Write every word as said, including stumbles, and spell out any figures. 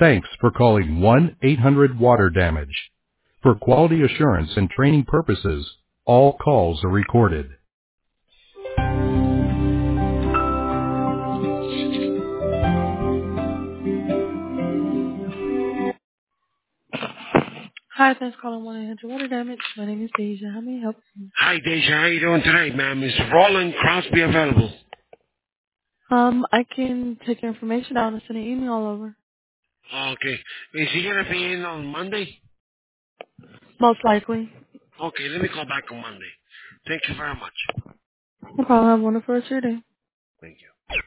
Thanks for calling one eight hundred water damage. For quality assurance and training purposes, all calls are recorded. Hi, thanks for calling one eight hundred water damage. My name is Deja. How may I help you? Hi, Deja. How you doing today, ma'am? Is Roland Crosby available? Um, I can take your information down and send an email over. Okay. Is he going to be in on Monday? Most likely. Okay, let me call back on Monday. Thank you very much. No problem. Have a wonderful rest of your day. Thank you.